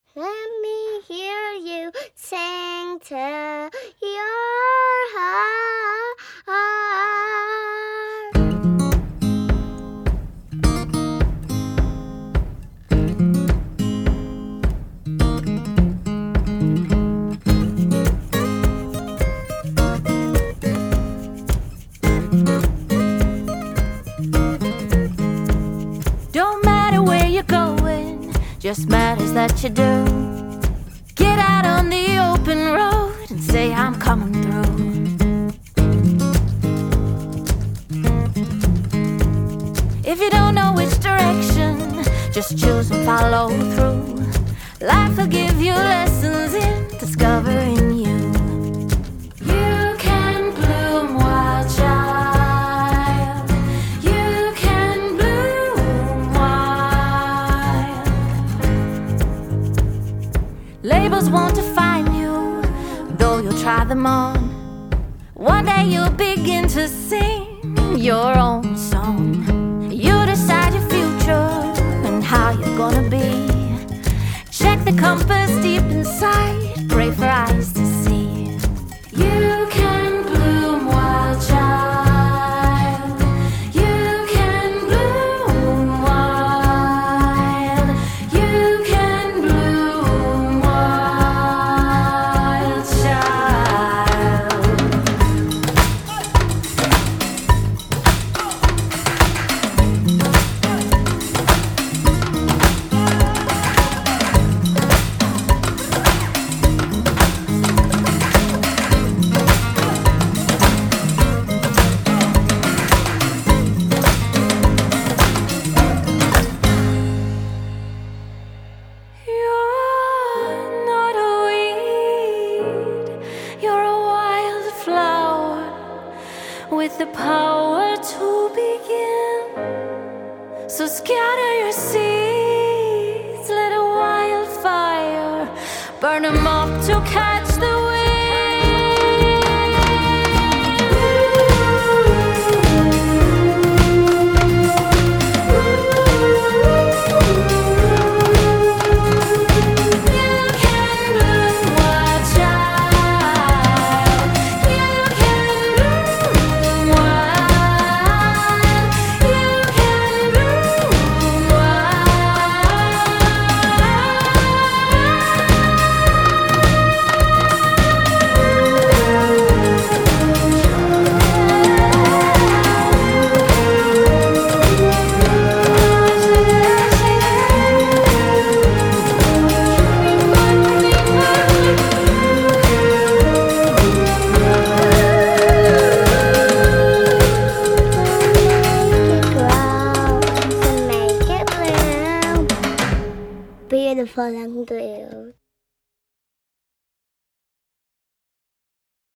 Let me hear you sing to your heart. Don't matter where you're going, just matters that you do. Get out on the open road and say I'm coming through. If you don't know which direction, just choose and follow through. Life will give you lessons in discovering you. You can bloom, wild child. You can bloom wild. Labels won't define you, though you'll try them on. One day you'll begin to sing your own song. You decide your future and how you're gonna be. Check the compass deep inside, pray for eyes to see. You can bloom, wild child. You can bloom wild. You can bloom, wild child. You're not a weed, you're a wildflower with the power to begin. So scatter your seeds, let a wildfire burn them up to catch the wind. Beautiful and blue.